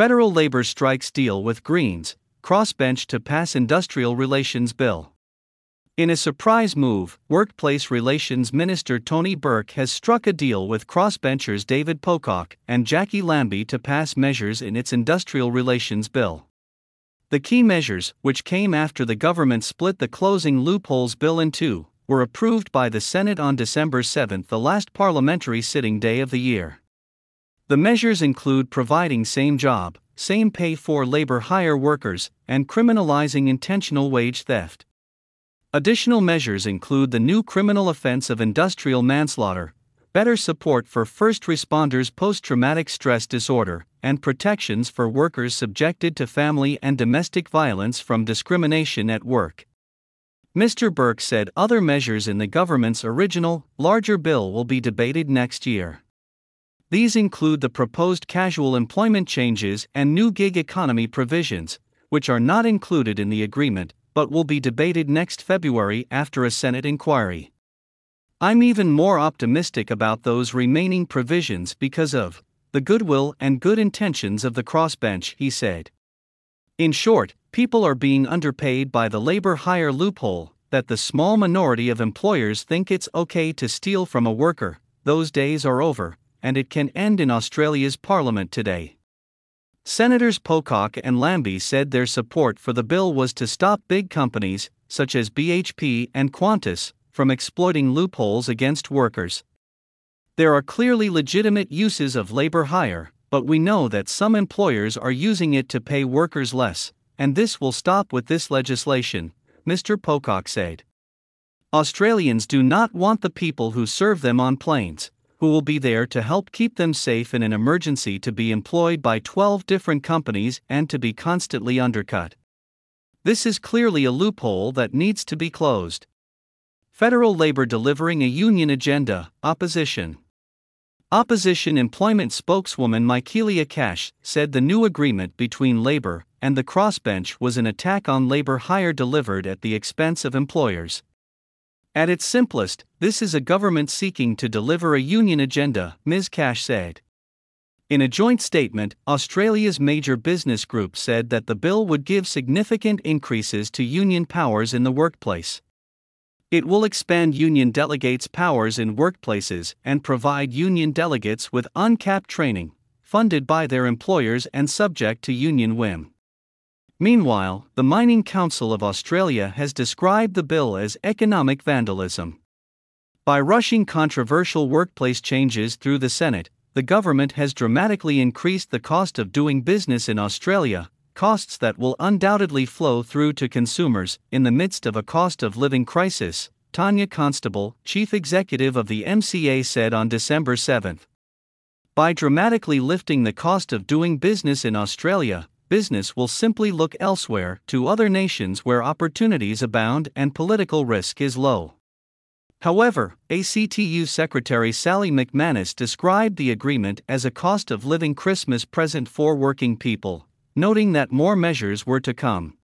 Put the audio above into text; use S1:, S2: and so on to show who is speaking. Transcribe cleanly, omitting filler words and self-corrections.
S1: Federal labor strikes deal with Greens, crossbench to pass industrial relations bill. In a surprise move, Workplace Relations Minister Tony Burke has struck a deal with crossbenchers David Pocock and Jackie Lambie to pass measures in its industrial relations bill. The key measures, which came after the government split the closing loopholes bill in two, were approved by the Senate on December 7, the last parliamentary sitting day of the year. The measures include providing same job, same pay for labor hire workers, and criminalizing intentional wage theft. Additional measures include the new criminal offense of industrial manslaughter, better support for first responders' post-traumatic stress disorder, and protections for workers subjected to family and domestic violence from discrimination at work. Mr. Burke said other measures in the government's original, larger bill will be debated next year. These include the proposed casual employment changes and new gig economy provisions, which are not included in the agreement, but will be debated next February after a Senate inquiry. I'm even more optimistic about those remaining provisions because of the goodwill and good intentions of the crossbench, he said. In short, people are being underpaid by the labor hire loophole, that the small minority of employers think it's okay to steal from a worker. Those days are over, and it can end in Australia's parliament today. Senators Pocock and Lambie said their support for the bill was to stop big companies, such as BHP and Qantas, from exploiting loopholes against workers. There are clearly legitimate uses of labor hire, but we know that some employers are using it to pay workers less, and this will stop with this legislation, Mr. Pocock said. Australians do not want the people who serve them on planes, who will be there to help keep them safe in an emergency, to be employed by 12 different companies and to be constantly undercut. This is clearly a loophole that needs to be closed. Federal labor delivering a union agenda, opposition. Opposition employment spokeswoman Michaelia Cash said the new agreement between Labor and the crossbench was an attack on labor hire delivered at the expense of employers. At its simplest, this is a government seeking to deliver a union agenda, Ms. Cash said. In a joint statement, Australia's major business group said that the bill would give significant increases to union powers in the workplace. It will expand union delegates' powers in workplaces and provide union delegates with uncapped training, funded by their employers and subject to union whim. Meanwhile, the Mining Council of Australia has described the bill as economic vandalism. By rushing controversial workplace changes through the Senate, the government has dramatically increased the cost of doing business in Australia, costs that will undoubtedly flow through to consumers in the midst of a cost of living crisis, Tanya Constable, chief executive of the MCA, said on December 7. By dramatically lifting the cost of doing business in Australia, business will simply look elsewhere, to other nations where opportunities abound and political risk is low. However, ACTU Secretary Sally McManus described the agreement as a cost of living Christmas present for working people, noting that more measures were to come.